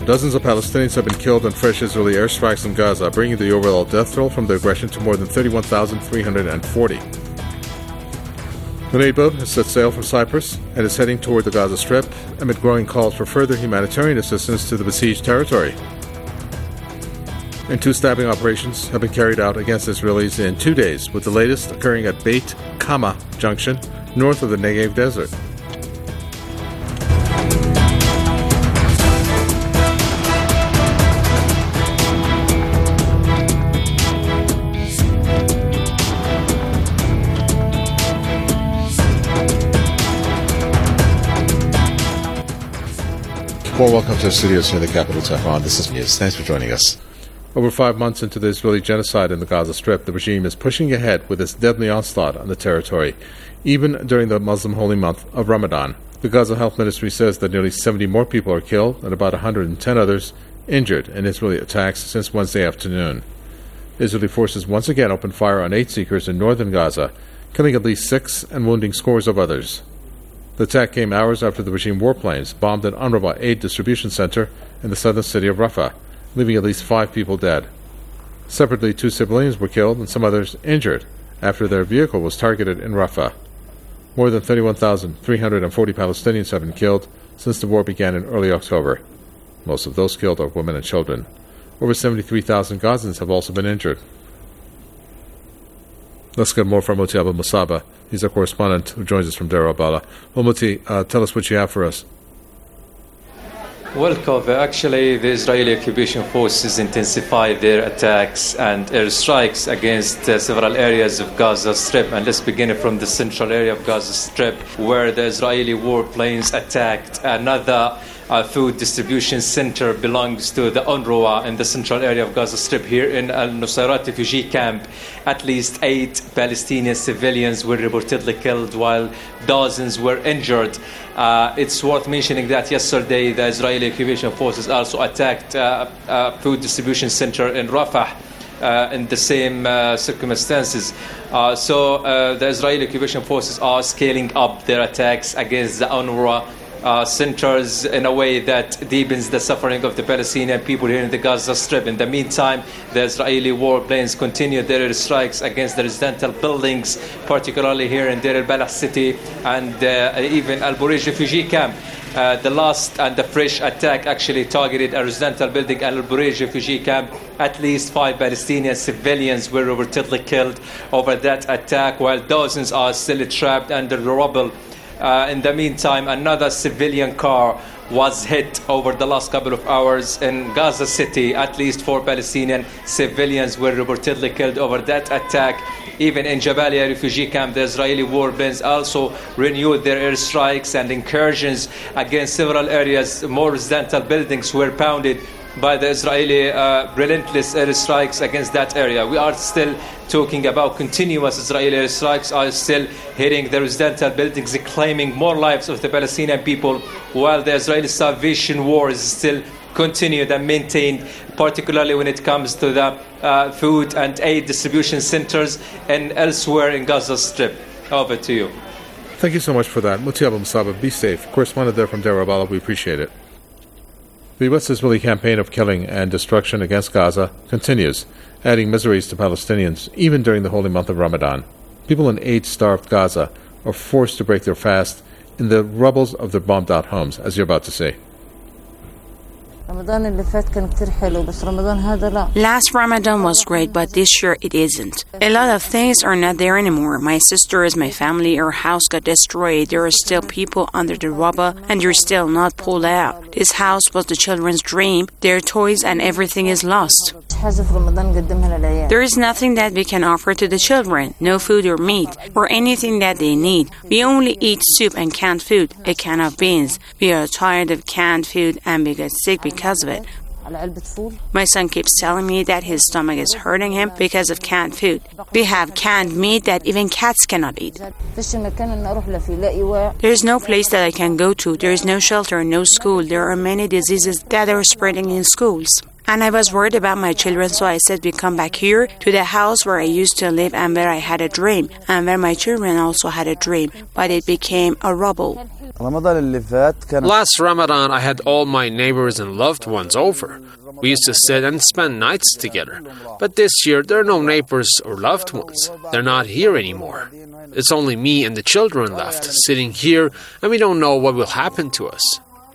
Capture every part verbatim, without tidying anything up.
Dozens of Palestinians have been killed in fresh Israeli airstrikes in Gaza, bringing the overall death toll from the aggression to more than thirty-one thousand three hundred forty. The aid boat has set sail from Cyprus and is heading toward the Gaza Strip amid growing calls for further humanitarian assistance to the besieged territory. And two stabbing operations have been carried out against Israelis in two days, with the latest occurring at Beit Kama Junction, north of the Negev Desert. Well, welcome to the studios here in the capital, Tehran. This is News. Thanks for joining us. Over five months into the Israeli genocide in the Gaza Strip, the regime is pushing ahead with its deadly onslaught on the territory, even during the Muslim holy month of Ramadan. The Gaza Health Ministry says that nearly seventy more people are killed and about one hundred ten others injured in Israeli attacks since Wednesday afternoon. Israeli forces once again opened fire on aid seekers in northern Gaza, killing at least six and wounding scores of others. The attack came hours after the regime warplanes bombed an UNRWA aid distribution center in the southern city of Rafah, leaving at least five people dead. Separately, two civilians were killed and some others injured after their vehicle was targeted in Rafah. More than thirty-one thousand three hundred forty Palestinians have been killed since the war began in early October. Most of those killed are women and children. Over seventy-three thousand Gazans have also been injured. Let's get more from Moti Abu Musaba. He's our correspondent who joins us from Deir al-Balah. Well, Moti, uh, tell us what you have for us. Well, Kove, actually, the Israeli occupation forces intensified their attacks and airstrikes against uh, several areas of Gaza Strip. And let's begin from the central area of Gaza Strip, where the Israeli warplanes attacked another uh, food distribution center belongs to the UNRWA in the central area of Gaza Strip. Here in Al-Nusayrat refugee camp, at least eight Palestinian civilians were reportedly killed, while dozens were injured. Uh, it's worth mentioning that yesterday the Israeli occupation forces also attacked uh, a food distribution center in Rafah uh, in the same uh, circumstances. Uh, so uh, the Israeli occupation forces are scaling up their attacks against the UNRWA Uh, centers in a way that deepens the suffering of the Palestinian people here in the Gaza Strip. In the meantime, the Israeli warplanes continue their strikes against the residential buildings, particularly here in Deir al-Balah city and uh, even Al-Burej refugee camp. Uh, the last and the fresh attack actually targeted a residential building at Al-Burej refugee camp. At least five Palestinian civilians were reportedly killed over that attack, while dozens are still trapped under the rubble. Uh, in the meantime, another civilian car was hit over the last couple of hours in Gaza City. At least four Palestinian civilians were reportedly killed over that attack. Even in Jabalia refugee camp, the Israeli warplanes also renewed their airstrikes and incursions against several areas. More residential buildings were pounded by the Israeli uh, relentless airstrikes against that area. We are still talking about continuous Israeli airstrikes are still hitting the residential buildings, claiming more lives of the Palestinian people, while the Israeli Salvation War is still continued and maintained, particularly when it comes to the uh, food and aid distribution centers and elsewhere in Gaza Strip. Over to you. Thank you so much for that. Moti Abu Musaba, be safe. Correspondent there from Deir al-Balah, we appreciate it. The U S Israeli campaign of killing and destruction against Gaza continues, adding miseries to Palestinians, even during the holy month of Ramadan. People in aid-starved Gaza are forced to break their fast in the rubbles of their bombed-out homes, as you're about to see. Last Ramadan was great, but this year it isn't. A lot of things are not there anymore. My sisters, my family, our house got destroyed. There are still people under the rubble, and they're still not pulled out. This house was the children's dream. Their toys and everything is lost. There is nothing that we can offer to the children. No food or meat, or anything that they need. We only eat soup and canned food, a can of beans. We are tired of canned food and we get sick because of it. My son keeps telling me that his stomach is hurting him because of canned food. We have canned meat that even cats cannot eat. There is no place that I can go to. There is no shelter, no school. There are many diseases that are spreading in schools. And I was worried about my children, so I said we come back here to the house where I used to live and where I had a dream, and where my children also had a dream, but it became a rubble. Last Ramadan, I had all my neighbors and loved ones over. We used to sit and spend nights together. But this year, there are no neighbors or loved ones. They're not here anymore. It's only me and the children left, sitting here, and we don't know what will happen to us.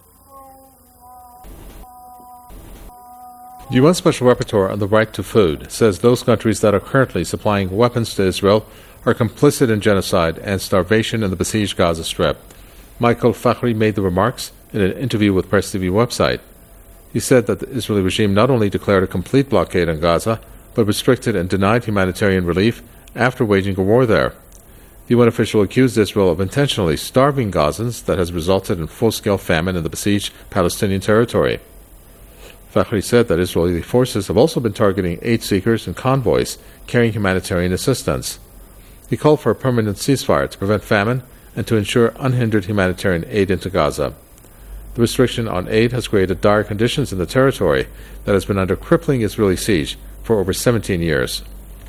The U N Special Rapporteur on the Right to Food says those countries that are currently supplying weapons to Israel are complicit in genocide and starvation in the besieged Gaza Strip. Michael Fakhri made the remarks in an interview with Press T V website. He said that the Israeli regime not only declared a complete blockade on Gaza, but restricted and denied humanitarian relief after waging a war there. The U N official accused Israel of intentionally starving Gazans that has resulted in full-scale famine in the besieged Palestinian territory. Fakhri said that Israeli forces have also been targeting aid seekers and convoys carrying humanitarian assistance. He called for a permanent ceasefire to prevent famine and to ensure unhindered humanitarian aid into Gaza. The restriction on aid has created dire conditions in the territory that has been under crippling Israeli siege for over seventeen years.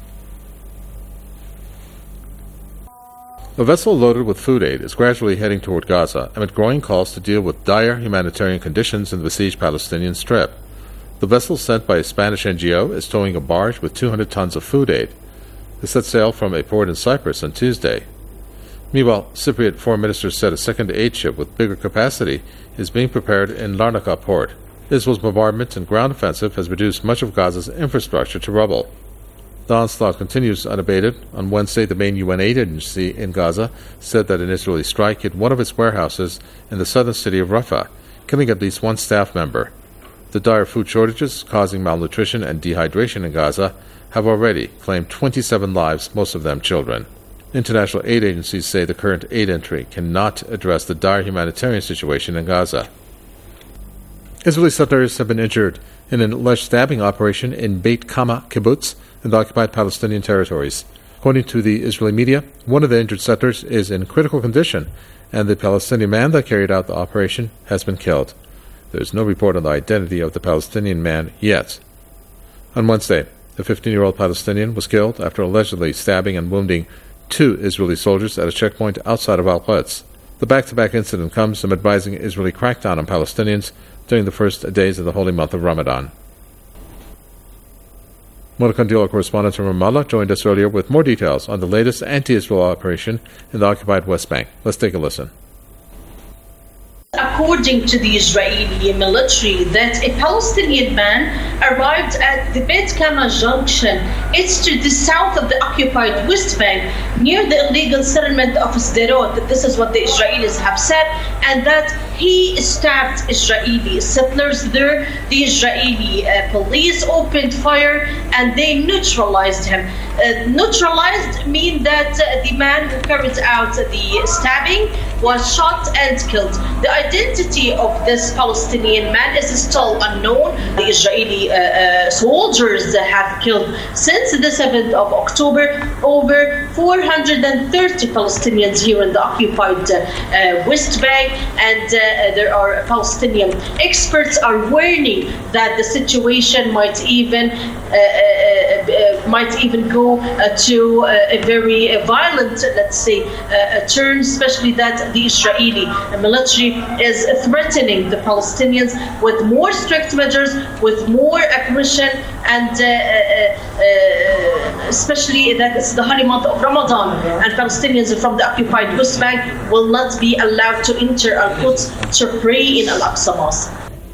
A vessel loaded with food aid is gradually heading toward Gaza amid growing calls to deal with dire humanitarian conditions in the besieged Palestinian Strip. The vessel sent by a Spanish N G O is towing a barge with two hundred tons of food aid. It set sail from a port in Cyprus on Tuesday. Meanwhile, Cypriot foreign ministers said a second aid ship with bigger capacity is being prepared in Larnaca port. Israel's bombardment and ground offensive has reduced much of Gaza's infrastructure to rubble. The onslaught continues unabated. On Wednesday, the main U N aid agency in Gaza said that an Israeli strike hit one of its warehouses in the southern city of Rafah, killing at least one staff member. The dire food shortages causing malnutrition and dehydration in Gaza have already claimed twenty-seven lives, most of them children. International aid agencies say the current aid entry cannot address the dire humanitarian situation in Gaza. Israeli settlers have been injured in an alleged stabbing operation in Beit Kama kibbutz in the occupied Palestinian territories. According to the Israeli media, one of the injured settlers is in critical condition, and the Palestinian man that carried out the operation has been killed. There is no report on the identity of the Palestinian man yet. On Wednesday, a fifteen-year-old Palestinian was killed after allegedly stabbing and wounding two Israeli soldiers at a checkpoint outside of Al-Quds. The back-to-back incident comes amid rising Israeli crackdown on Palestinians during the first days of the holy month of Ramadan. Mona Kandila, correspondent from Ramallah, joined us earlier with more details on the latest anti-Israel operation in the occupied West Bank. Let's take a listen. According to the Israeli military, that a Palestinian man arrived at the Beit Kama junction. It's to the south of the occupied West Bank, near the illegal settlement of Sderot. This is what the Israelis have said, and that he stabbed Israeli settlers there. The Israeli uh, police opened fire and they neutralized him. Uh, neutralized mean that uh, the man who carried out the stabbing was shot and killed. The identity of this Palestinian man is still unknown. The Israeli uh, uh, soldiers have killed since the seventh of October over four hundred thirty Palestinians here in the occupied uh, uh, West Bank, and uh, there are Palestinian experts are warning that the situation might even uh, uh, uh, might even go uh, to uh, a very uh, violent, let's say, uh, turn, especially that the Israeli military is threatening the Palestinians with more strict measures, with more aggression, and uh, uh, uh, especially that it's the holy month of Ramadan, and Palestinians from the occupied West Bank will not be allowed to enter Al-Quds to pray in Al-Aqsa Mosque.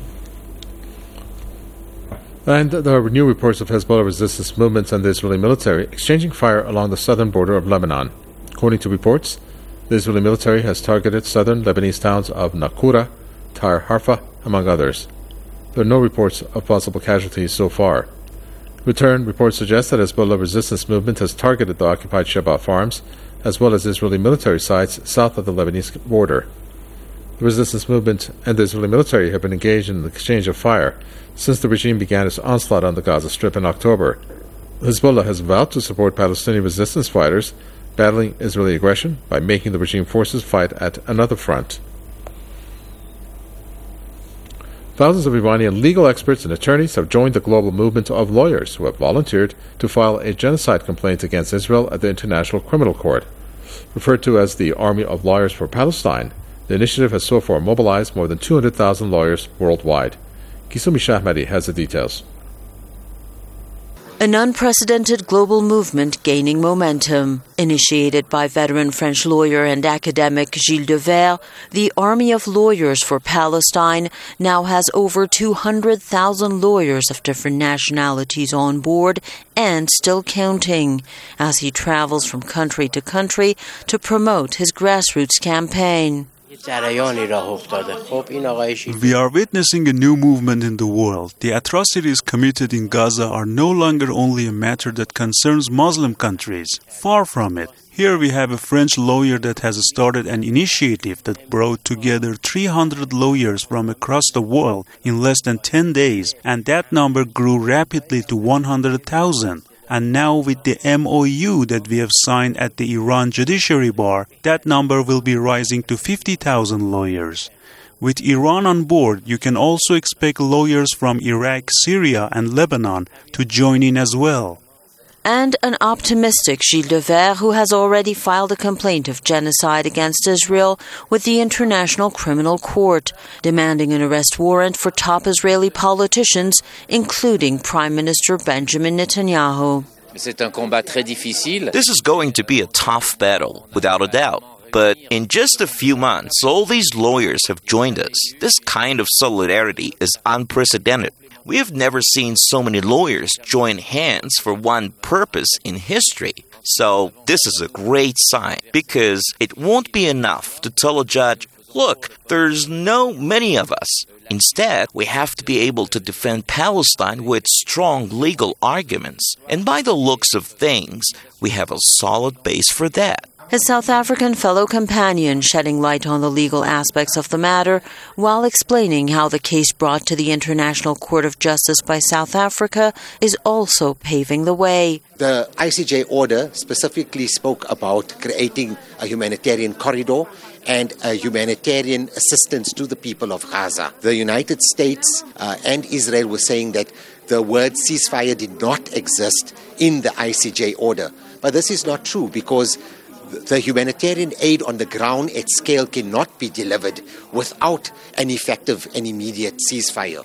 And there are new reports of Hezbollah resistance movements and the Israeli military exchanging fire along the southern border of Lebanon. According to reports, the Israeli military has targeted southern Lebanese towns of Nakura, Tar Harfa, among others. There are no reports of possible casualties so far. In return, reports suggest that Hezbollah resistance movement has targeted the occupied Shebaa farms, as well as Israeli military sites south of the Lebanese border. The resistance movement and the Israeli military have been engaged in the exchange of fire since the regime began its onslaught on the Gaza Strip in October. Hezbollah has vowed to support Palestinian resistance fighters battling Israeli aggression by making the regime forces fight at another front. Thousands of Iranian legal experts and attorneys have joined the global movement of lawyers who have volunteered to file a genocide complaint against Israel at the International Criminal Court. Referred to as the Army of Lawyers for Palestine, the initiative has so far mobilized more than two hundred thousand lawyers worldwide. Kisumi Shahmadi has the details. An unprecedented global movement gaining momentum. Initiated by veteran French lawyer and academic Gilles Devers, the Army of Lawyers for Palestine now has over two hundred thousand lawyers of different nationalities on board and still counting as he travels from country to country to promote his grassroots campaign. We are witnessing a new movement in the world. The atrocities committed in Gaza are no longer only a matter that concerns Muslim countries. Far from it. Here we have a French lawyer that has started an initiative that brought together three hundred lawyers from across the world in less than ten days, and that number grew rapidly to one hundred thousand. And now with the M O U that we have signed at the Iran Judiciary Bar, that number will be rising to fifty thousand lawyers. With Iran on board, you can also expect lawyers from Iraq, Syria, and Lebanon to join in as well. And an optimistic Gilles Devers who has already filed a complaint of genocide against Israel with the International Criminal Court, demanding an arrest warrant for top Israeli politicians, including Prime Minister Benjamin Netanyahu. This is going to be a tough battle, without a doubt. But in just a few months, all these lawyers have joined us. This kind of solidarity is unprecedented. We have never seen so many lawyers join hands for one purpose in history. So this is a great sign, because it won't be enough to tell a judge, look, there's no many of us. Instead, we have to be able to defend Palestine with strong legal arguments. And by the looks of things, we have a solid base for that. His South African fellow companion shedding light on the legal aspects of the matter while explaining how the case brought to the International Court of Justice by South Africa is also paving the way. The I C J order specifically spoke about creating a humanitarian corridor and a humanitarian assistance to the people of Gaza. The United States uh, and Israel were saying that the word ceasefire did not exist in the I C J order. But this is not true, because the humanitarian aid on the ground at scale cannot be delivered without an effective and immediate ceasefire.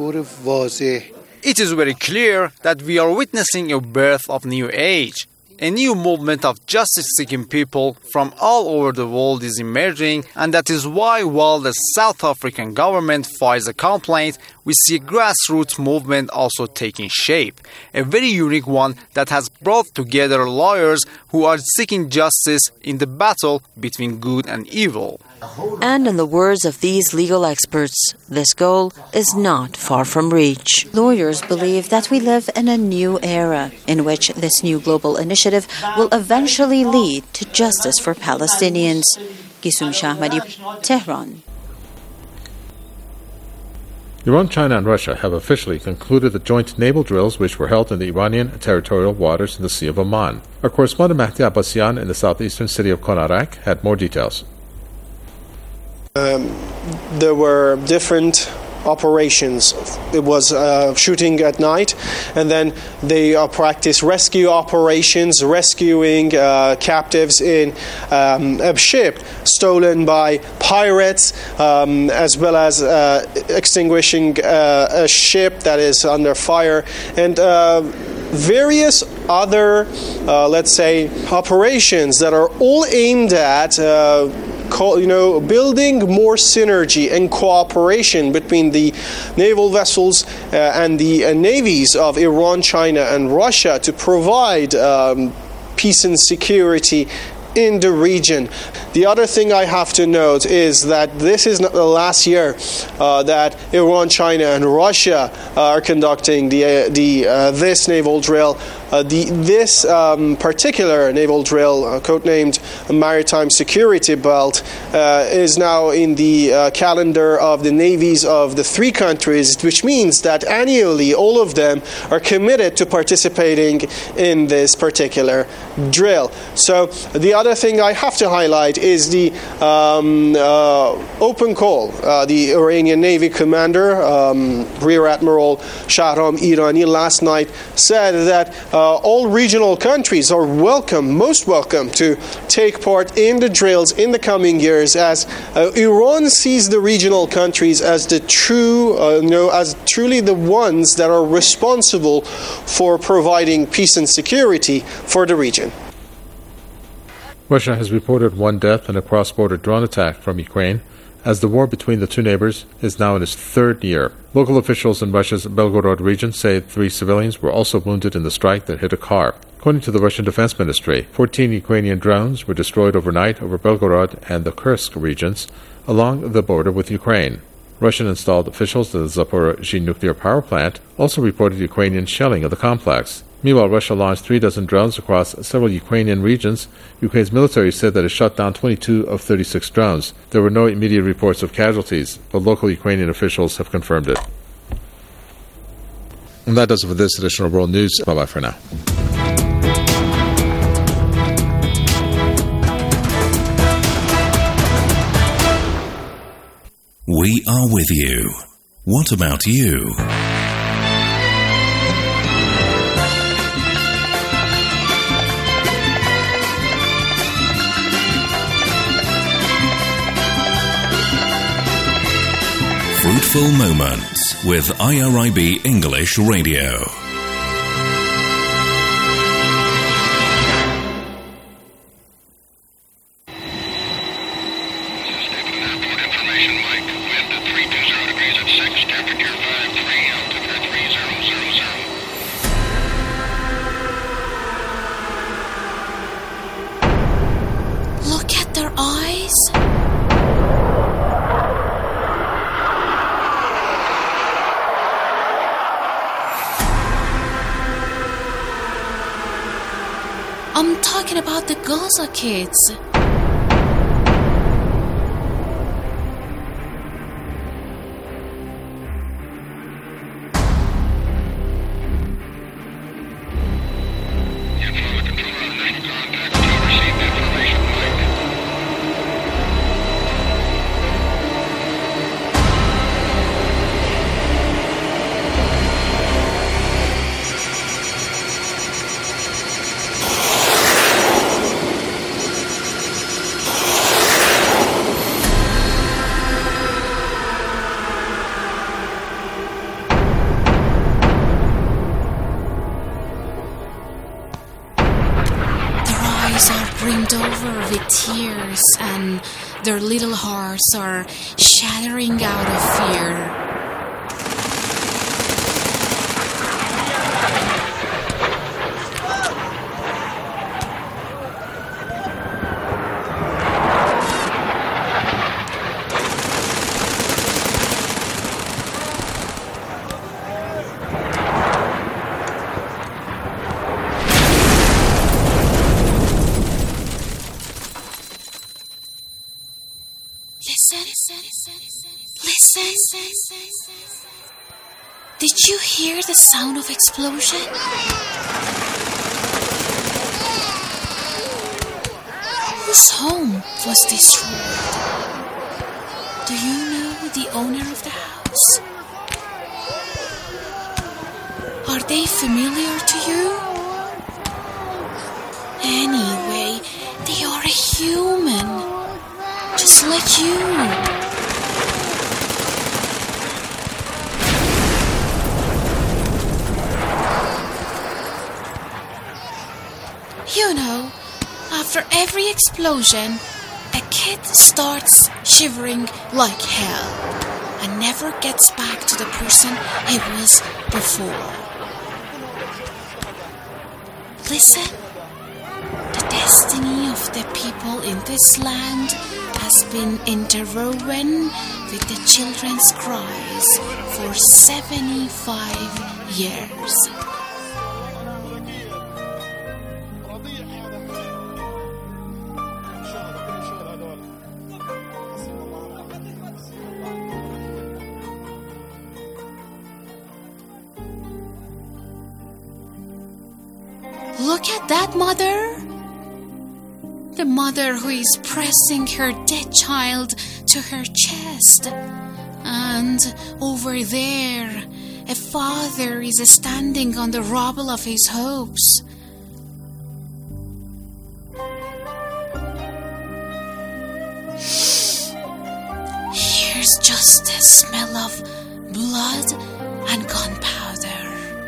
It is very clear that we are witnessing a birth of new age. A new movement of justice-seeking people from all over the world is emerging, and that is why, while the South African government files a complaint, we see a grassroots movement also taking shape. A very unique one that has brought together lawyers who are seeking justice in the battle between good and evil. And in the words of these legal experts, this goal is not far from reach. Lawyers believe that we live in a new era in which this new global initiative will eventually lead to justice for Palestinians. Kisumi Shahmadi, Tehran. Iran, China, and Russia have officially concluded the joint naval drills which were held in the Iranian territorial waters in the Sea of Oman. Our correspondent Mahdi Abbasian in the southeastern city of Konarak had more details. Um, there were different operations. It was uh, shooting at night, and then they uh, practiced rescue operations, rescuing uh, captives in um, a ship stolen by pirates, um, as well as uh, extinguishing uh, a ship that is under fire, and uh, various other, uh, let's say, operations that are all aimed at uh, you know, building more synergy and cooperation between the naval vessels uh, and the uh, navies of Iran, China, and Russia to provide um, peace and security in the region. The other thing I have to note is that this is not the last year uh, that Iran, China, and Russia are conducting the uh, the uh, this naval drill. uh, the, this um, particular naval drill, uh, codenamed Maritime Security Belt, uh, is now in the uh, calendar of the navies of the three countries, which means that annually all of them are committed to participating in this particular drill. So the other thing I have to highlight is the um, uh, open call. Uh, the Iranian Navy commander, um, Rear Admiral Shahram Irani, last night said that uh, all regional countries are welcome, most welcome, to take part in the drills in the coming years, as uh, Iran sees the regional countries as the true, uh, you know, as truly the ones that are responsible for providing peace and security for the region. Russia has reported one death in a cross-border drone attack from Ukraine, as the war between the two neighbors is now in its third year. Local officials in Russia's Belgorod region say three civilians were also wounded in the strike that hit a car. According to the Russian Defense Ministry, fourteen Ukrainian drones were destroyed overnight over Belgorod and the Kursk regions along the border with Ukraine. Russian-installed officials at the Zaporizhzhia nuclear power plant also reported Ukrainian shelling of the complex. Meanwhile, Russia launched three dozen drones across several Ukrainian regions. Ukraine's military said that it shot down twenty-two of thirty-six drones. There were no immediate reports of casualties, but local Ukrainian officials have confirmed it. And that does it for this edition of World News. Bye-bye for now. We are with you. What about you? Fruitful Moments with I R I B English Radio. Look at their eyes. I'm talking about the Gaza kids. Brimmed over with tears, and their little hearts are shattering out of fear. Listen. Did you hear the sound of explosion? Whose home was destroyed? Do you know the owner of the house? Are they familiar to you? Anyway, they are a human, just like you. You know, after every explosion, a kid starts shivering like hell and never gets back to the person he was before. Listen, the destiny of the people in this land has been interwoven with the children's cries for seventy-five years. Look at that mother. The mother who is pressing her dead child to her chest. And over there, a father is standing on the rubble of his hopes. Here's just the smell of blood and gunpowder.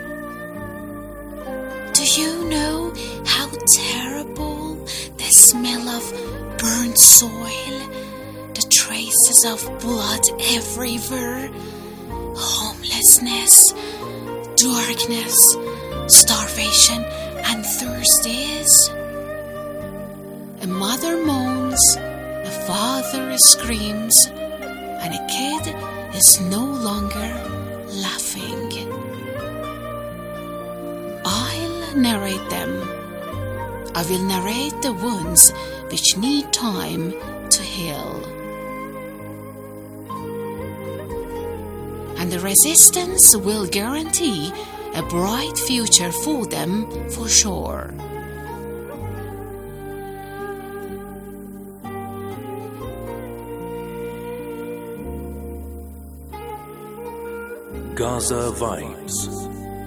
Do you know how terrible the smell of burnt soil, the traces of blood everywhere, homelessness, darkness, starvation, and thirst is? A mother moans, a father screams, and a kid is no longer laughing. I'll narrate them. I will narrate the ones which need time to heal. And the resistance will guarantee a bright future for them for sure. Gaza Vibes.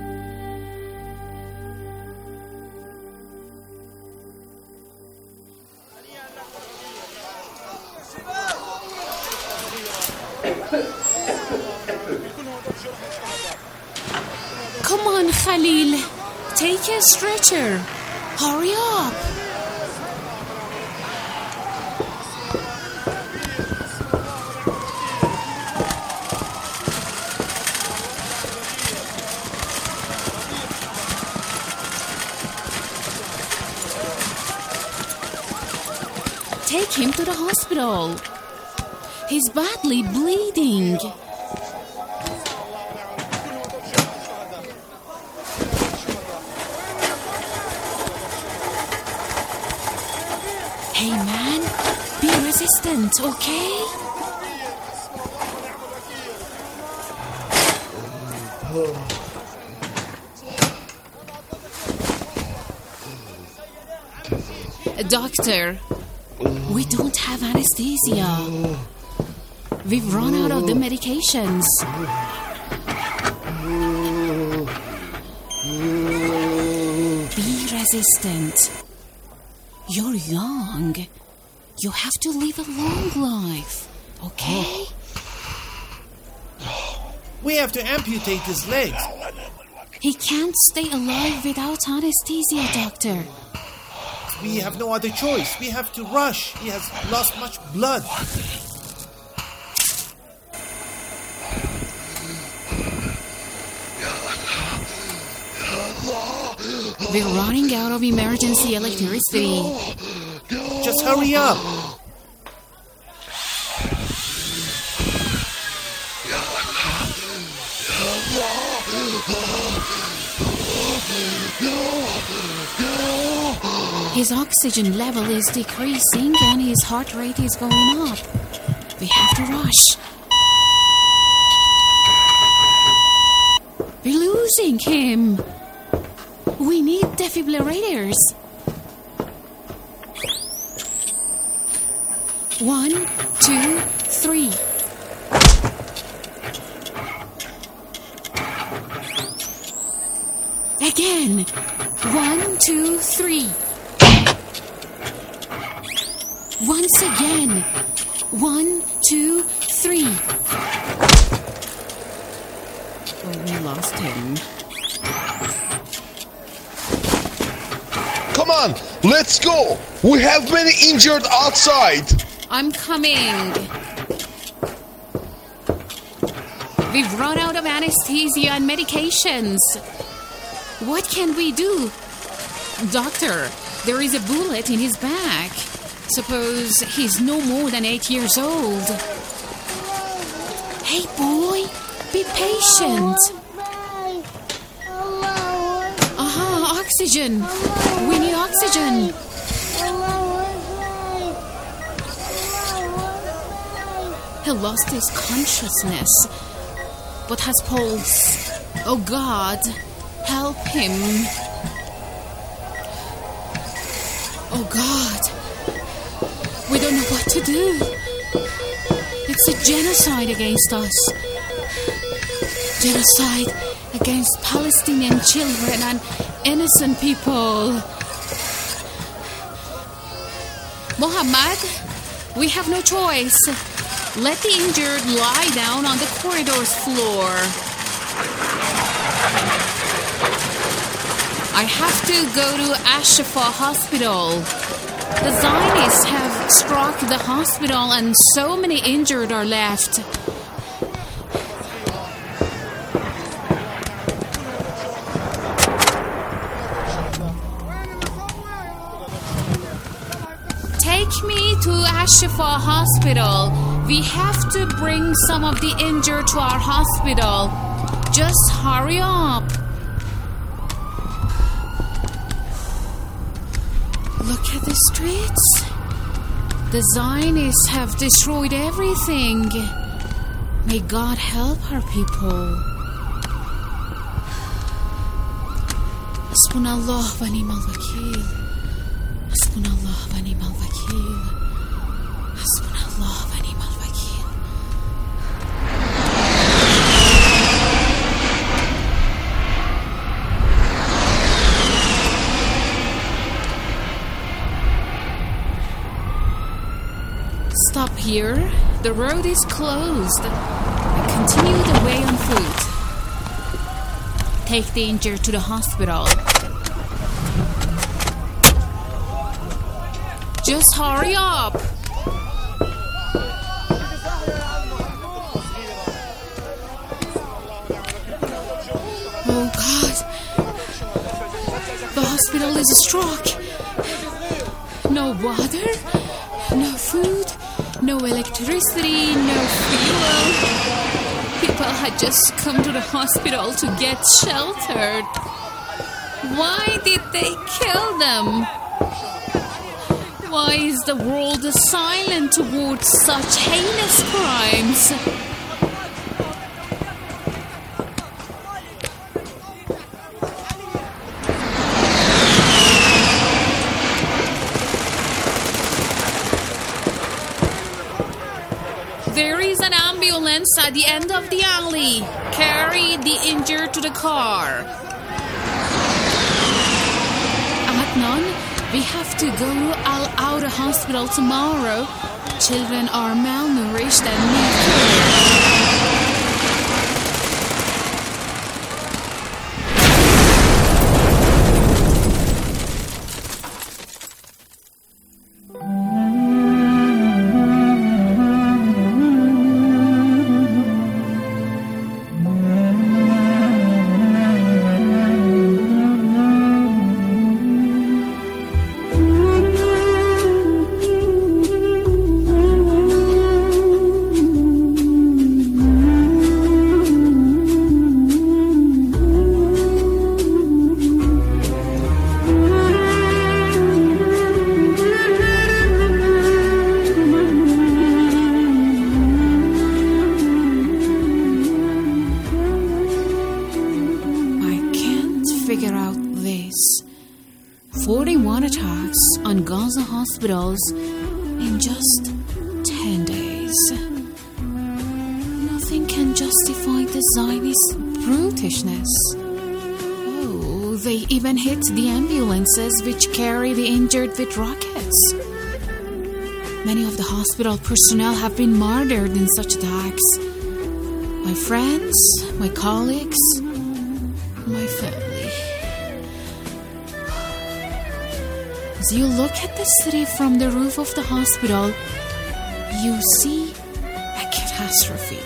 Come on, Khalil. Take a stretcher. Hurry up. Take him to the hospital. He's badly bleeding. Hey man, be resistant, okay? Doctor, we don't have anesthesia. We've run out of the medications. Be resistant. You're young. You have to live a long life, okay? We have to amputate his legs. He can't stay alive without anesthesia, doctor. We have no other choice. We have to rush. He has lost much blood. We're running out of emergency electricity. Just hurry up. His oxygen level is decreasing and his heart rate is going up. We have to rush. We're losing him. We need defibrillators. One, two, three. Again. One, two, three. Once again. One, two, three. Oh, we lost him. Come on, let's go. We have many injured outside. I'm coming. We've run out of anesthesia and medications. What can we do? Doctor, there is a bullet in his back. Suppose he's no more than eight years old. Hey, boy, be patient. Aha, oxygen. We need oxygen. He lost his consciousness, but has pulse. Oh, God, help him. Oh God, we don't know what to do. It's a genocide against us. Genocide against Palestinian children and innocent people. Mohammed, we have no choice. Let the injured lie down on the corridor's floor. I have to go to Ashifa Hospital. The Zionists have struck the hospital and so many injured are left. Take me to Ashifa Hospital. We have to bring some of the injured to our hospital. Just hurry up. Look at the streets. The Zionists have destroyed everything. May God help our people. Hasbunallah wa ni'mal wakeel. Hasbunallah wa ni'mal wakeel. Hasbunallah wa ni'mal wakeel. Stop here. The road is closed. Continue the way on foot. Take the injured to the hospital. Just hurry up. Oh God. The hospital is struck. No water, no food, no electricity, no fuel. People had just come to the hospital to get sheltered. Why did they kill them? Why is the world silent towards such heinous crimes? There is an ambulance at the end of the alley. Carry the injured to the car. Adnan, we have to go to Al-Auda Hospital tomorrow. Children are malnourished and need care. forty-one attacks on Gaza hospitals in just ten days. Nothing can justify the Zionist brutishness. Oh, they even hit the ambulances which carry the injured with rockets. Many of the hospital personnel have been murdered in such attacks. My friends, my colleagues, my family. As you look at the city from the roof of the hospital, you see a catastrophe.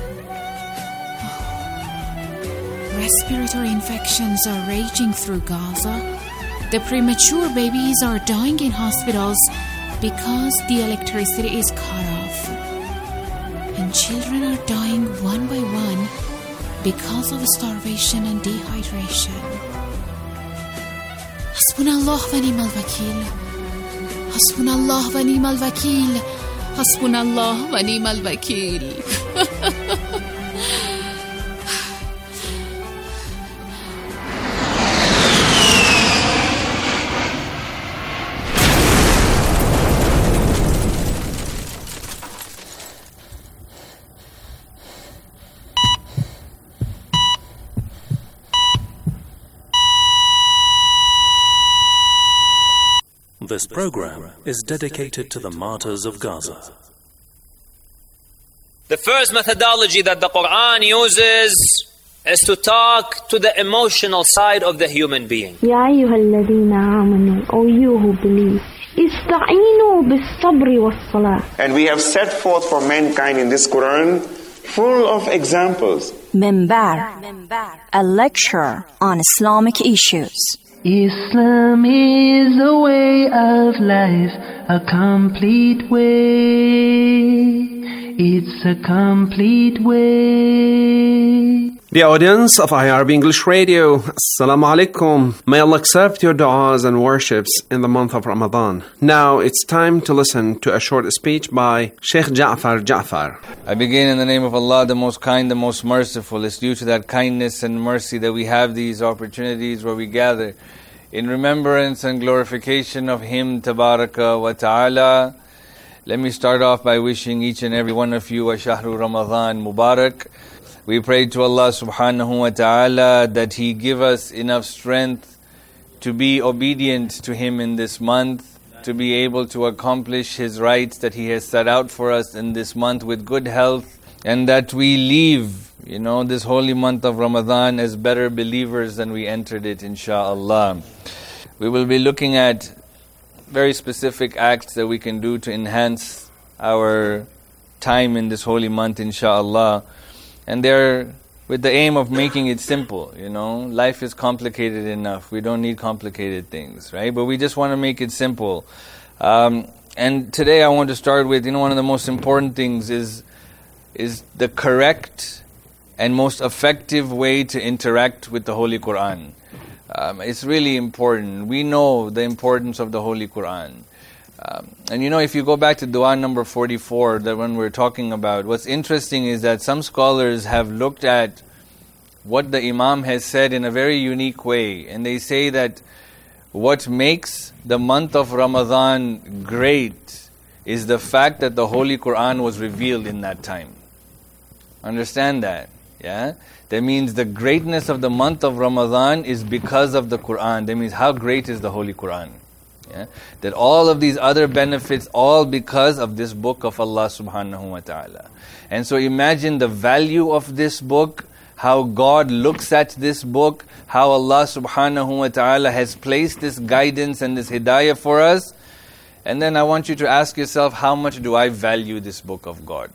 Oh. Respiratory infections are raging through Gaza. The premature babies are dying in hospitals because the electricity is cut off. And children are dying one by one because of starvation and dehydration. Hasbunallah wa ni'mal wakeel. Hasbunallah wa ni'mal wakeel. Hasbunallah wa ni'mal wakeel. This program is dedicated to the martyrs of Gaza. The first methodology that the Quran uses is to talk to the emotional side of the human being. يا أيها الذين آمنوا, O you who believe, استعينوا بالصبر والصلاة. And we have set forth for mankind in this Quran full of examples. Minbar, a lecture on Islamic issues. Islam is a way of life, a complete way. It's a complete way. The audience of I R B English Radio, Assalamu alaikum. May Allah accept your du'as and worships in the month of Ramadan. Now it's time to listen to a short speech by Sheikh Ja'far Ja'far. I begin in the name of Allah, the most kind, the most merciful. It's due to that kindness and mercy that we have these opportunities where we gather in remembrance and glorification of Him, Tabaraka wa Ta'ala. Let me start off by wishing each and every one of you a Shahru Ramadan Mubarak. We pray to Allah subhanahu wa ta'ala that He give us enough strength to be obedient to Him in this month, to be able to accomplish His rights that He has set out for us in this month with good health, and that we leave, you know, this holy month of Ramadan as better believers than we entered it, insha'Allah. We will be looking at very specific acts that we can do to enhance our time in this holy month, insha'Allah. And they're with the aim of making it simple, you know. Life is complicated enough. We don't need complicated things, right? But we just want to make it simple. Um, and today I want to start with, you know, one of the most important things is is the correct and most effective way to interact with the Holy Quran. Um, it's really important. We know the importance of the Holy Quran. Um, and you know, if you go back to dua number forty-four, that when we're talking about, what's interesting is that some scholars have looked at what the Imam has said in a very unique way. And they say that what makes the month of Ramadan great is the fact that the Holy Quran was revealed in that time. Understand that? Yeah? That means the greatness of the month of Ramadan is because of the Quran. That means how great is the Holy Quran? Yeah? That all of these other benefits, all because of this book of Allah subhanahu wa ta'ala. And so imagine the value of this book, how God looks at this book, how Allah subhanahu wa ta'ala has placed this guidance and this hidayah for us. And then I want you to ask yourself, how much do I value this book of God?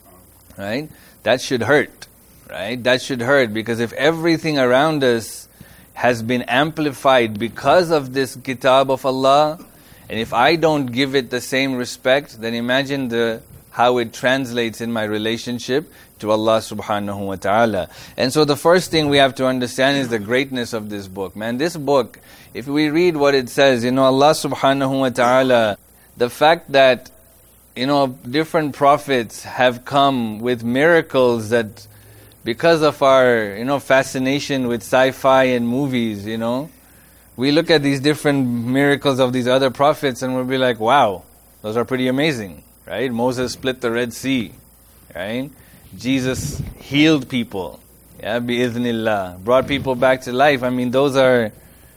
Right? That should hurt. Right? That should hurt, because if everything around us has been amplified because of this kitab of Allah, and if I don't give it the same respect, then imagine the how it translates in my relationship to Allah subhanahu wa ta'ala. And so the first thing we have to understand is the greatness of this book. Man, this book, if we read what it says, you know, Allah subhanahu wa ta'ala, the fact that, you know, different prophets have come with miracles that, because of our, you know, fascination with sci-fi and movies, you know, we look at these different miracles of these other prophets and we'll be like, wow, those are pretty amazing, right? Moses split the Red Sea, right? Jesus healed people, yeah, bi-idhnillah, brought people back to life. I mean, those are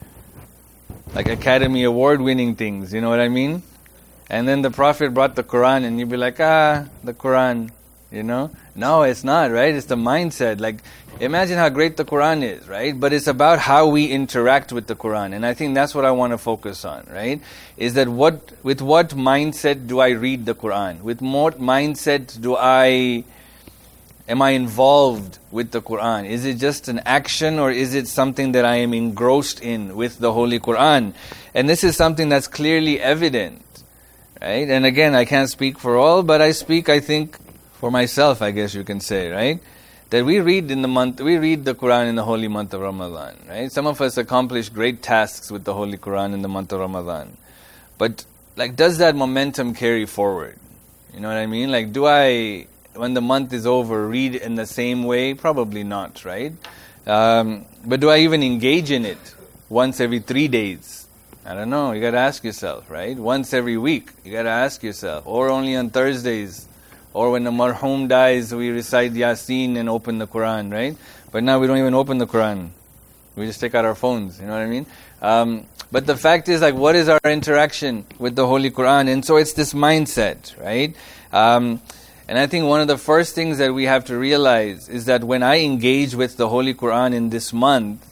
like Academy Award winning things, you know what I mean? And then the Prophet brought the Quran and you'd be like, ah, the Quran, you know? No, it's not, right? It's the mindset. Like, imagine how great the Quran is, right? But it's about how we interact with the Quran. And I think that's what I want to focus on, right? Is that what, with what mindset do I read the Quran? With what mindset do I, am I involved with the Quran? Is it just an action, or is it something that I am engrossed in with the Holy Quran? And this is something that's clearly evident, right? And again, I can't speak for all, but I speak, I think, for myself, I guess you can say, right? That we read in the month, we read the Quran in the holy month of Ramadan, right? Some of us accomplish great tasks with the Holy Quran in the month of Ramadan. But, like, does that momentum carry forward? You know what I mean? Like, do I, when the month is over, read in the same way? Probably not, right? Um, but do I even engage in it once every three days? I don't know. You got to ask yourself, right? Once every week, you got to ask yourself. Or only on Thursdays. Or when the marhum dies, we recite Yasin and open the Quran, right? But now we don't even open the Quran. We just take out our phones, you know what I mean? Um, But the fact is, like, what is our interaction with the Holy Quran? And so it's this mindset, right? Um, and I think one of the first things that we have to realize is that when I engage with the Holy Quran in this month,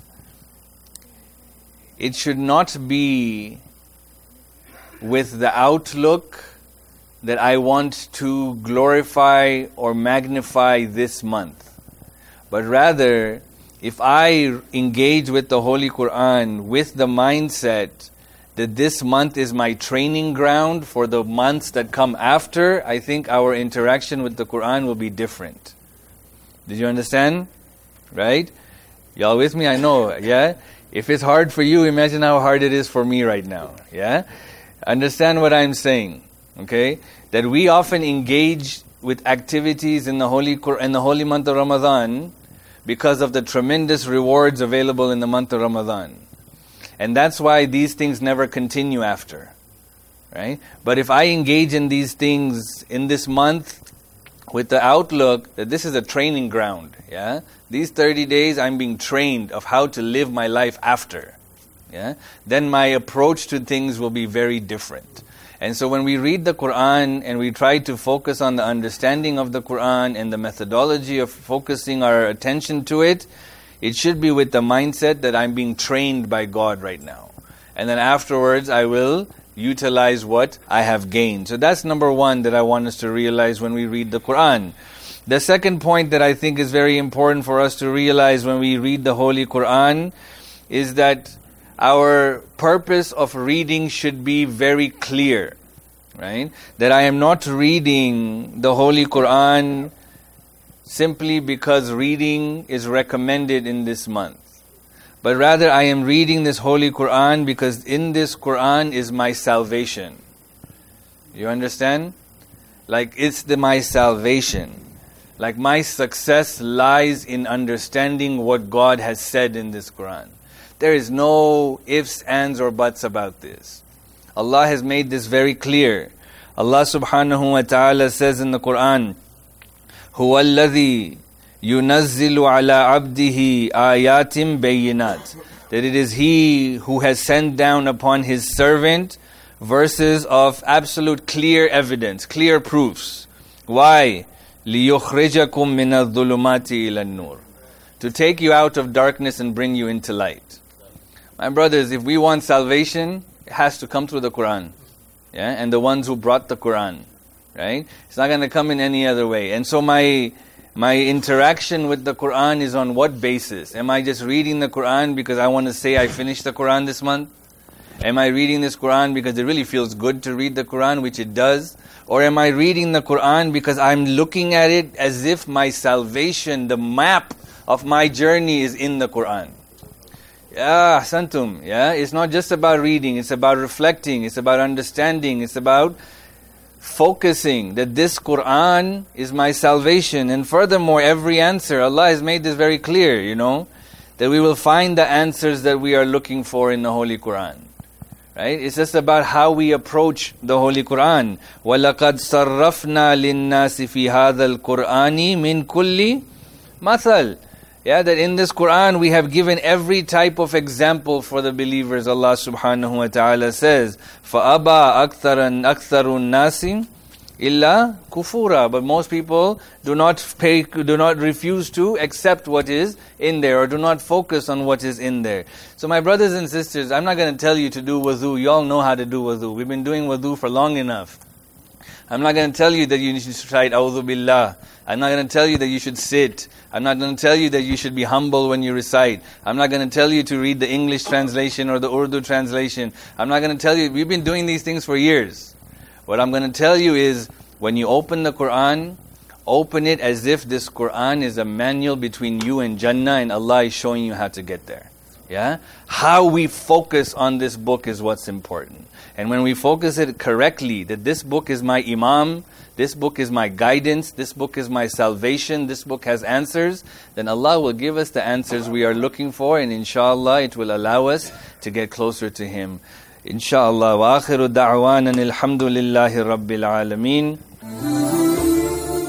it should not be with the outlook that I want to glorify or magnify this month. But rather, if I engage with the Holy Quran with the mindset that this month is my training ground for the months that come after, I think our interaction with the Quran will be different. Did you understand? Right? Y'all with me? I know, yeah? If it's hard for you, imagine how hard it is for me right now, yeah? Understand what I'm saying, okay? That we often engage with activities in the holy Qur- in the holy month of Ramadan because of the tremendous rewards available in the month of Ramadan. And that's why these things never continue after, right? But if I engage in these things in this month with the outlook that this is a training ground, yeah? These thirty days I'm being trained of how to live my life after, yeah? Then my approach to things will be very different. And so when we read the Quran and we try to focus on the understanding of the Quran and the methodology of focusing our attention to it, it should be with the mindset that I'm being trained by God right now. And then afterwards I will utilize what I have gained. So that's number one that I want us to realize when we read the Quran. The second point that I think is very important for us to realize when we read the Holy Quran is that our purpose of reading should be very clear, right? That I am not reading the Holy Quran simply because reading is recommended in this month. But rather I am reading this Holy Quran because in this Quran is my salvation. You understand? Like it's the my salvation. Like my success lies in understanding what God has said in this Quran. There is no ifs, ands or buts about this. Allah has made this very clear. Allah subhanahu wa ta'ala says in the Quran, هُوَ الَّذِي يُنَزِّلُ عَلَىٰ عَبْدِهِ آيَاتٍ بَيِّنَاتٍ. That it is He who has sent down upon His servant verses of absolute clear evidence, clear proofs. Why? لِيُخْرِجَكُم مِّنَ الظُّلُمَاتِ إِلَى النُّورِ. To take you out of darkness and bring you into light. My brothers, if we want salvation, it has to come through the Quran. Yeah, and the ones who brought the Quran. Right? It's not going to come in any other way. And so my my interaction with the Quran is on what basis? Am I just reading the Quran because I want to say I finished the Quran this month? Am I reading this Quran because it really feels good to read the Quran, which it does? Or am I reading the Quran because I'm looking at it as if my salvation, the map of my journey is in the Quran? Yeah, Santum, yeah, it's not just about reading, it's about reflecting, it's about understanding, it's about focusing that this Quran is my salvation. And furthermore, every answer, Allah has made this very clear, you know, that we will find the answers that we are looking for in the Holy Quran. Right? It's just about how we approach the Holy Quran. وَلَقَدْ صَرَّفْنَا لِلنَّاسِ فِي هَذَا الْقُرْآنِ مِنْ كُلِّ مَثَلٍ. Yeah, that in this Quran we have given every type of example for the believers. Allah subhanahu wa ta'ala says, فَأَبَى أَكْثَرًا أَكْثَرُ النَّاسِ إِلَّا كُفُورًا. But most people do not pay, do not refuse to accept what is in there, or do not focus on what is in there. So my brothers and sisters, I'm not going to tell you to do wudu. You all know how to do wudu. We've been doing wudu for long enough. I'm not going to tell you that you should recite A'udhu Billah. I'm not going to tell you that you should sit. I'm not going to tell you that you should be humble when you recite. I'm not going to tell you to read the English translation or the Urdu translation. I'm not going to tell you, we've been doing these things for years. What I'm going to tell you is, when you open the Quran, open it as if this Quran is a manual between you and Jannah, and Allah is showing you how to get there. Yeah? How we focus on this book is what's important. And when we focus it correctly, that this book is my imam, this book is my guidance, this book is my salvation, this book has answers, then Allah will give us the answers we are looking for, and inshallah it will allow us to get closer to Him. Inshallah. Wa akhiru da'wanan alhamdulillahi rabbil alameen.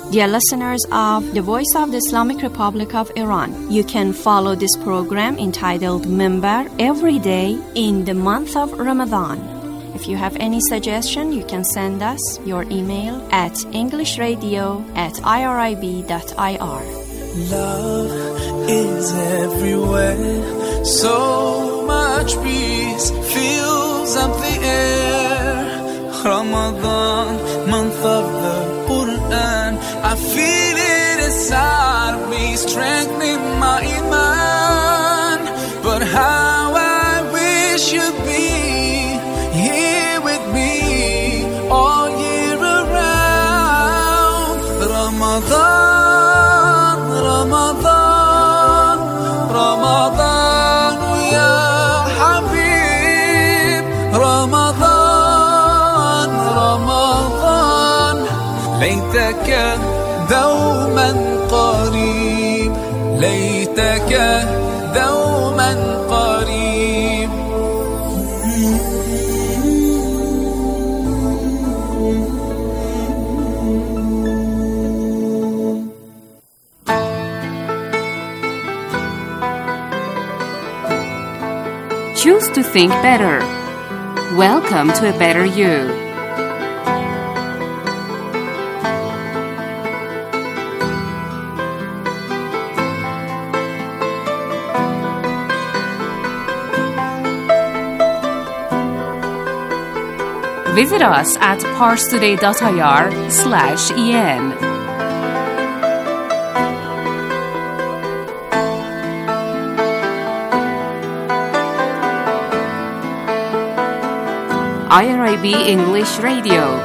Dear listeners of the Voice of the Islamic Republic of Iran, you can follow this program entitled Minbar every day in the month of Ramadan. If you have any suggestion, you can send us your email at englishradio at irib dot ir. Love is everywhere, so much peace fills up the air. Ramadan, month of the Quran, I feel it inside of me, strengthening my iman. But how I wish you'd be here with me all year around. Ramadan, Ramadan, Ramadan, ya Habib. Ramadan, Ramadan, ليتك دوما قريب، ليتك دوما قريب. Choose to think better. Welcome to a better you. Visit us at parstoday.ir slash en. I R I B English Radio.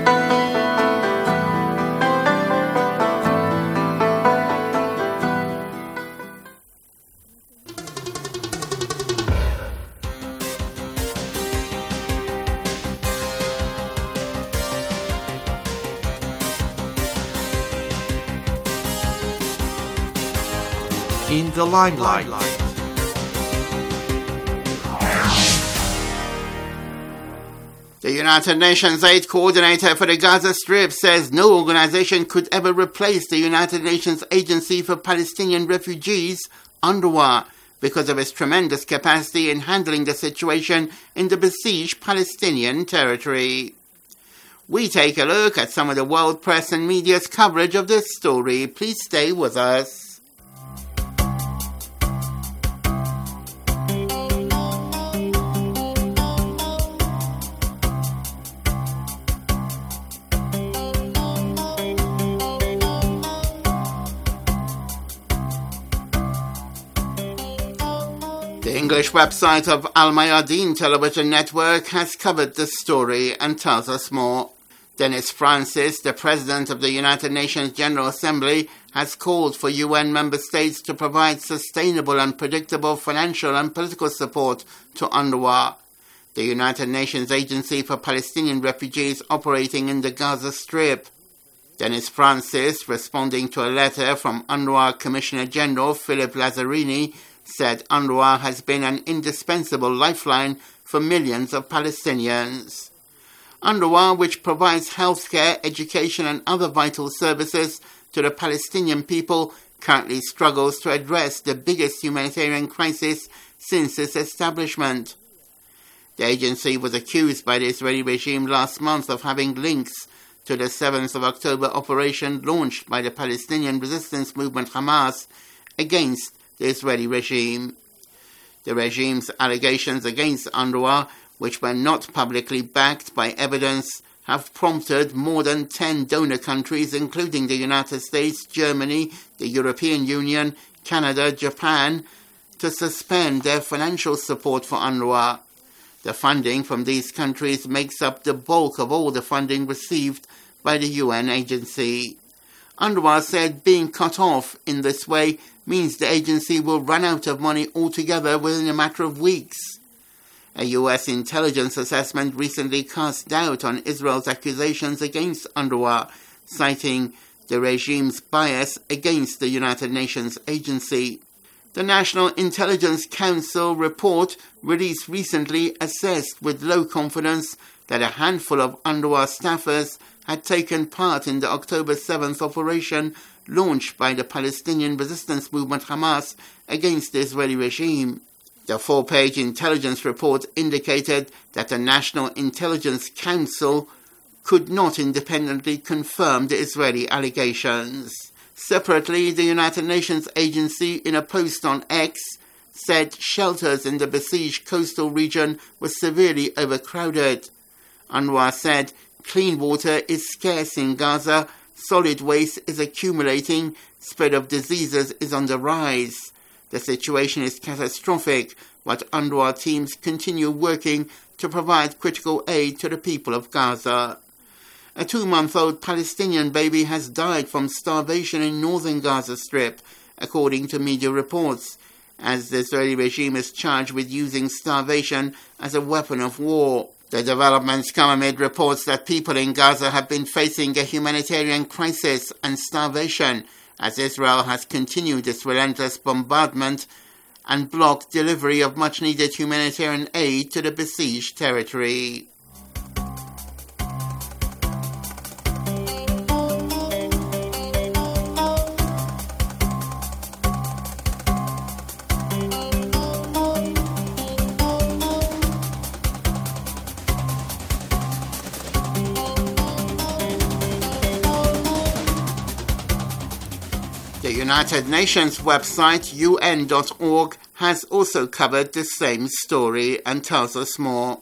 In the limelight. The United Nations Aid Coordinator for the Gaza Strip says no organization could ever replace the United Nations Agency for Palestinian Refugees, UNRWA, because of its tremendous capacity in handling the situation in the besieged Palestinian territory. We take a look at some of the world press and media's coverage of this story. Please stay with us. The English website of Al Mayadeen Television Network has covered this story and tells us more. Dennis Francis, the President of the United Nations General Assembly, has called for U N member states to provide sustainable and predictable financial and political support to UNRWA, the United Nations Agency for Palestinian Refugees operating in the Gaza Strip. Dennis Francis, responding to a letter from UNRWA Commissioner General Philip Lazzarini, said UNRWA has been an indispensable lifeline for millions of Palestinians. UNRWA, which provides healthcare, education and other vital services to the Palestinian people, currently struggles to address the biggest humanitarian crisis since its establishment. The agency was accused by the Israeli regime last month of having links to the seventh of October operation launched by the Palestinian resistance movement Hamas against the Israeli regime. The regime's allegations against UNRWA, which were not publicly backed by evidence, have prompted more than ten donor countries, including the United States, Germany, the European Union, Canada, Japan, to suspend their financial support for UNRWA. The funding from these countries makes up the bulk of all the funding received by the U N agency. UNRWA said being cut off in this way means the agency will run out of money altogether within a matter of weeks. A U S intelligence assessment recently cast doubt on Israel's accusations against UNRWA, citing the regime's bias against the United Nations agency. The National Intelligence Council report released recently assessed with low confidence that a handful of UNRWA staffers had taken part in the October seventh operation launched by the Palestinian resistance movement Hamas against the Israeli regime. The four-page intelligence report indicated that the National Intelligence Council could not independently confirm the Israeli allegations. Separately, the United Nations agency, in a post on X, said shelters in the besieged coastal region were severely overcrowded. UNRWA said clean water is scarce in Gaza, solid waste is accumulating, spread of diseases is on the rise. The situation is catastrophic, but UNRWA teams continue working to provide critical aid to the people of Gaza. A two-month-old Palestinian baby has died from starvation in northern Gaza Strip, according to media reports, as the Israeli regime is charged with using starvation as a weapon of war. The developments come amid reports that people in Gaza have been facing a humanitarian crisis and starvation, as Israel has continued its relentless bombardment and blocked delivery of much-needed humanitarian aid to the besieged territory. The United Nations website U N dot org has also covered the same story and tells us more.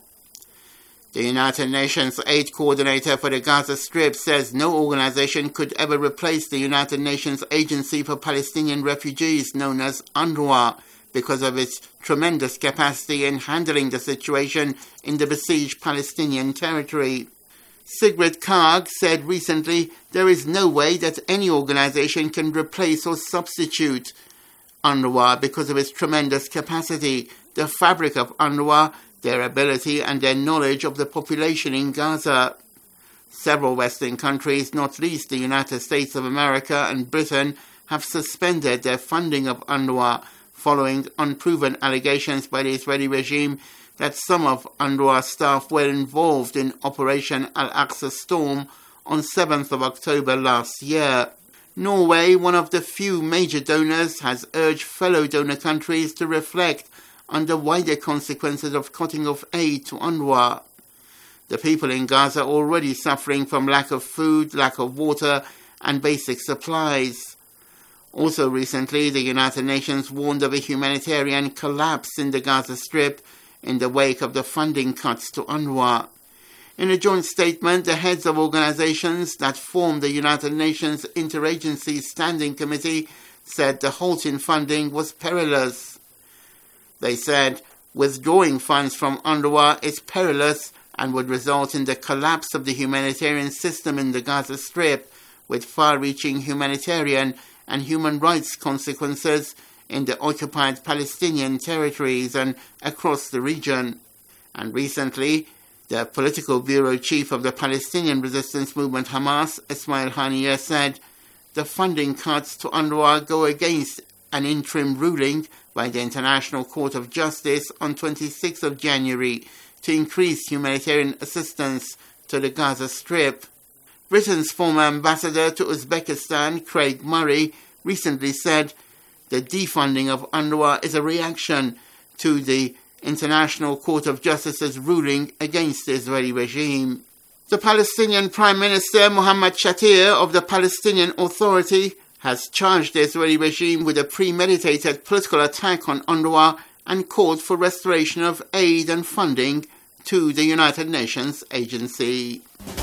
The United Nations aid coordinator for the Gaza Strip says no organization could ever replace the United Nations Agency for Palestinian Refugees, known as UNRWA, because of its tremendous capacity in handling the situation in the besieged Palestinian territory. Sigrid Kaag said recently there is no way that any organization can replace or substitute UNRWA because of its tremendous capacity, the fabric of UNRWA, their ability and their knowledge of the population in Gaza. Several Western countries, not least the United States of America and Britain, have suspended their funding of UNRWA following unproven allegations by the Israeli regime that some of UNRWA staff were involved in Operation Al-Aqsa Storm on seventh of October last year. Norway, one of the few major donors, has urged fellow donor countries to reflect on the wider consequences of cutting off aid to UNRWA. The people in Gaza are already suffering from lack of food, lack of water, and basic supplies. Also recently, the United Nations warned of a humanitarian collapse in the Gaza Strip in the wake of the funding cuts to UNRWA. In a joint statement, the heads of organizations that form the United Nations Interagency Standing Committee said the halt in funding was perilous. They said withdrawing funds from UNRWA is perilous and would result in the collapse of the humanitarian system in the Gaza Strip, with far-reaching humanitarian and human rights consequences in the occupied Palestinian territories and across the region. And recently, the political bureau chief of the Palestinian resistance movement Hamas, Ismail Haniyeh, said the funding cuts to UNRWA go against an interim ruling by the International Court of Justice on twenty-sixth of January to increase humanitarian assistance to the Gaza Strip. Britain's former ambassador to Uzbekistan, Craig Murray, recently said the defunding of UNRWA is a reaction to the International Court of Justice's ruling against the Israeli regime. The Palestinian Prime Minister Mohammad Shatir of the Palestinian Authority has charged the Israeli regime with a premeditated political attack on UNRWA and called for restoration of aid and funding to the United Nations agency.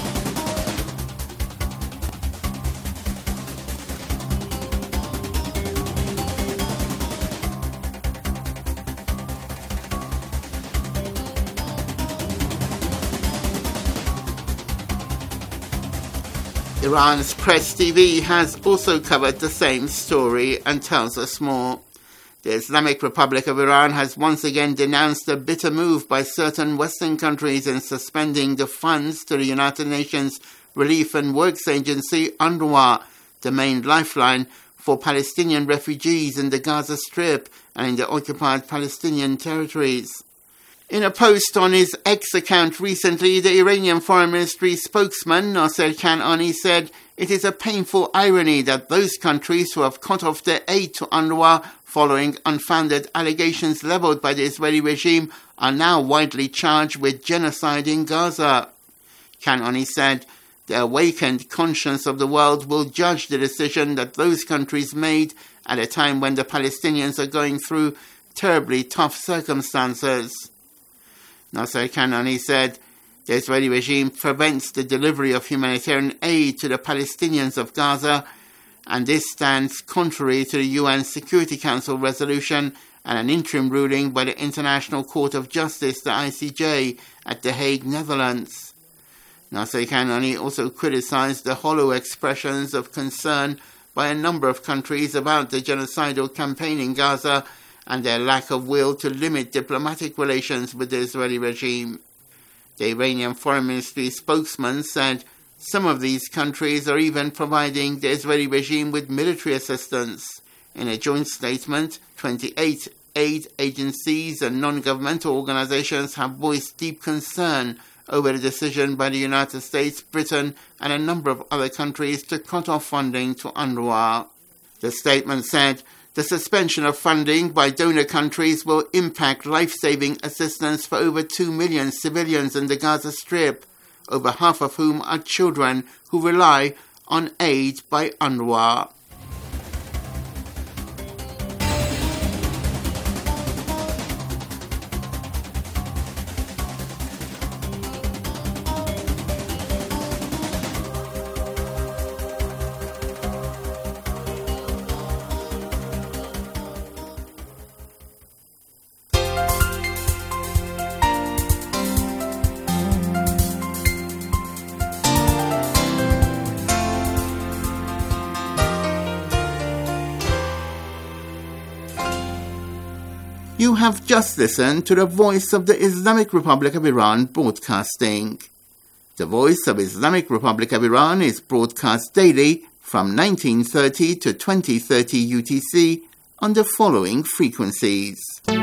Iran's Press T V has also covered the same story and tells us more. The Islamic Republic of Iran has once again denounced a bitter move by certain Western countries in suspending the funds to the United Nations Relief and Works Agency, UNRWA, the main lifeline for Palestinian refugees in the Gaza Strip and in the occupied Palestinian territories. In a post on his X account recently, the Iranian Foreign Ministry spokesman Nasser Kanani said it is a painful irony that those countries who have cut off their aid to UNRWA following unfounded allegations leveled by the Israeli regime are now widely charged with genocide in Gaza. Kanani said the awakened conscience of the world will judge the decision that those countries made at a time when the Palestinians are going through terribly tough circumstances. Nasser Kanani said the Israeli regime prevents the delivery of humanitarian aid to the Palestinians of Gaza, and this stands contrary to the U N Security Council resolution and an interim ruling by the International Court of Justice, the I C J, at The Hague, Netherlands. Nasser Kanani also criticized the hollow expressions of concern by a number of countries about the genocidal campaign in Gaza and their lack of will to limit diplomatic relations with the Israeli regime. The Iranian Foreign Ministry spokesman said some of these countries are even providing the Israeli regime with military assistance. In a joint statement, twenty-eight aid agencies and non-governmental organizations have voiced deep concern over the decision by the United States, Britain, and a number of other countries to cut off funding to UNRWA. The statement said the suspension of funding by donor countries will impact life-saving assistance for over two million civilians in the Gaza Strip, over half of whom are children who rely on aid by UNRWA. You have just listened to the Voice of the Islamic Republic of Iran broadcasting. The Voice of Islamic Republic of Iran is broadcast daily from nineteen thirty to twenty thirty U T C on the following frequencies.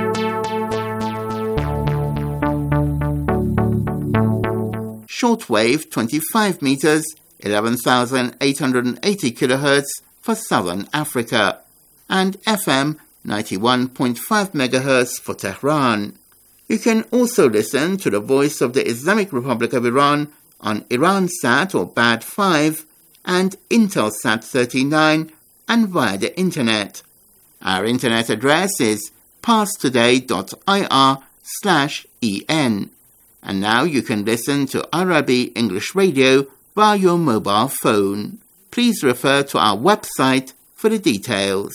Shortwave twenty-five meters, eleven thousand eight hundred eighty kilohertz for Southern Africa, and F M ninety-one point five megahertz for Tehran. You can also listen to the Voice of the Islamic Republic of Iran on Iransat or B A D five and Intelsat thirty-nine and via the Internet. Our Internet address is parstoday.ir slash en. And now you can listen to I R I B English Radio via your mobile phone. Please refer to our website for the details.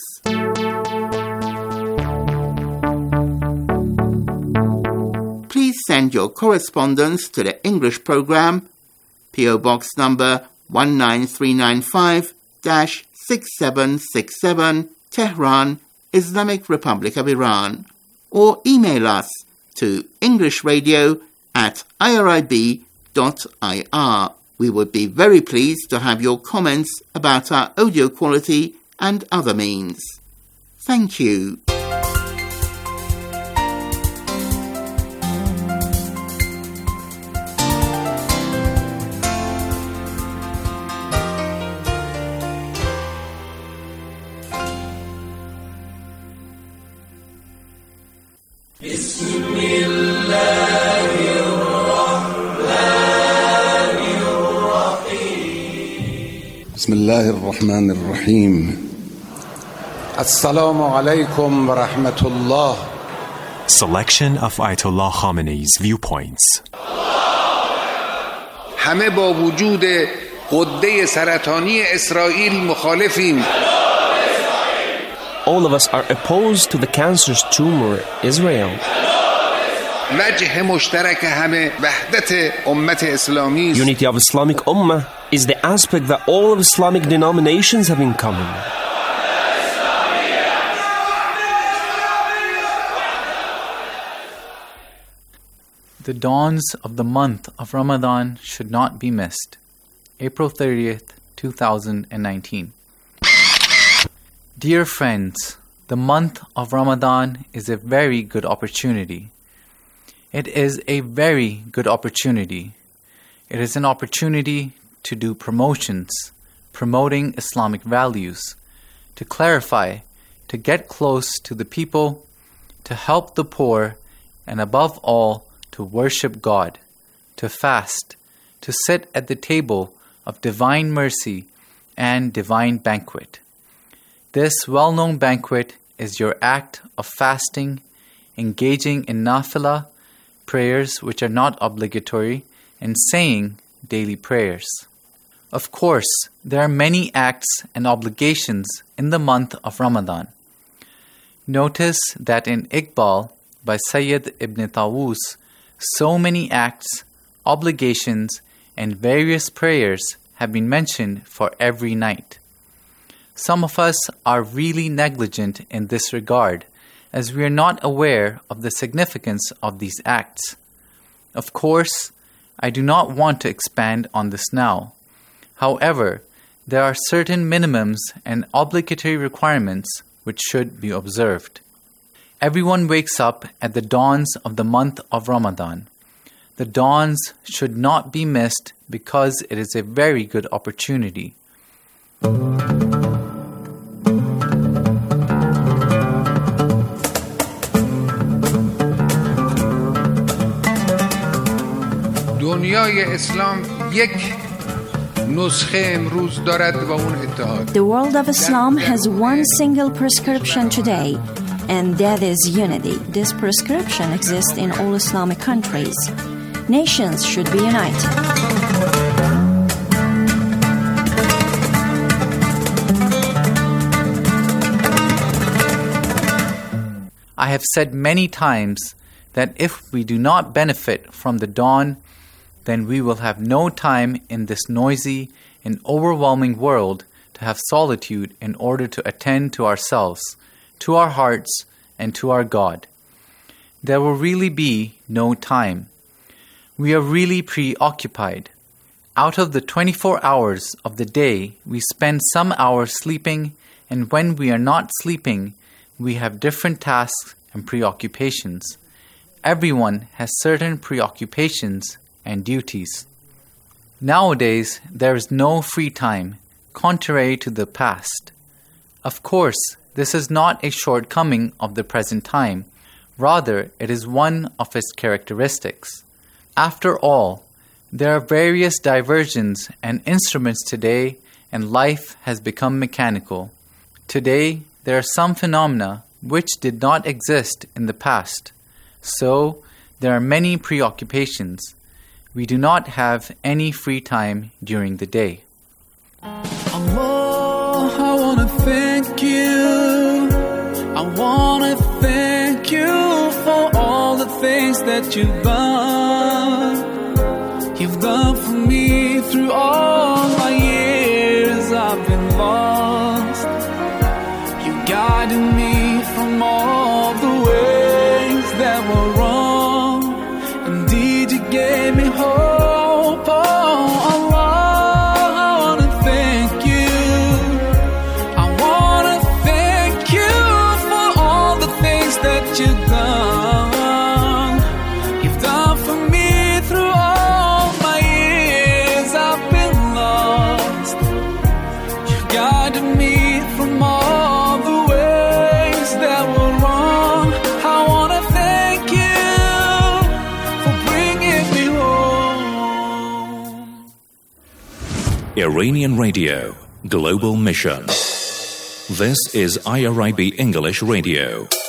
Please send your correspondence to the English program, P O Box number one nine three nine five six seven six seven, Tehran, Islamic Republic of Iran, or email us to englishradio at irib dot I R. We would be very pleased to have your comments about our audio quality and other means. Thank you. بسم الله الرحمن الرحيم السلام عليكم ورحمة الله. Selection of Ayatollah Khamenei's viewpoints. همه با وجود غده سرطانی اسرائیل مخالفیم. All of us are opposed to the cancerous tumor Israel. وجه مشترک همه وحدت امت اسلامی است. Unity of Islamic Ummah is the aspect that all of Islamic denominations have in common. The dawns of the month of Ramadan should not be missed. April thirtieth, two thousand nineteen. Dear friends, the month of Ramadan is a very good opportunity. It is a very good opportunity. It is an opportunity to do promotions, promoting Islamic values, to clarify, to get close to the people, to help the poor, and above all, to worship God, to fast, to sit at the table of divine mercy and divine banquet. This well-known banquet is your act of fasting, engaging in nafilah, prayers which are not obligatory, and saying daily prayers. Of course, there are many acts and obligations in the month of Ramadan. Notice that in Iqbal by Sayyid ibn Tawus, so many acts, obligations, and various prayers have been mentioned for every night. Some of us are really negligent in this regard, as we are not aware of the significance of these acts. Of course, I do not want to expand on this now. However, there are certain minimums and obligatory requirements which should be observed. Everyone wakes up at the dawns of the month of Ramadan. The dawns should not be missed because it is a very good opportunity. دنیای اسلام یک نسخه امروز دارد و اون اتحاد. The world of Islam has one single prescription today, and that is unity. This prescription exists in all Islamic countries. Nations should be united. I have said many times that if we do not benefit from the dawn, then we will have no time in this noisy and overwhelming world to have solitude in order to attend to ourselves, to our hearts, and to our God. There will really be no time. We are really preoccupied. Out of the twenty-four hours of the day, we spend some hours sleeping, and when we are not sleeping, we have different tasks and preoccupations. Everyone has certain preoccupations and duties. Nowadays, there is no free time, contrary to the past. Of course, this is not a shortcoming of the present time. Rather, it is one of its characteristics. After all, there are various diversions and instruments today, and life has become mechanical. Today, there are some phenomena which did not exist in the past. So, there are many preoccupations. We do not have any free time during the day. Allah, I want to thank you. I want to thank you for all the things that you've done. You've done for me through all my years I've been lost. You guided me from all the ways that were wrong. Indeed, you gave me hope. Oh, Allah, I want to thank you. I want to thank you for all the things that you've done. You've done for me through all my years I've been lost. You've guided me from all the ways that were wrong. I want to thank you for bringing me home. Iranian Radio, Global Mission. This is I R I B English Radio.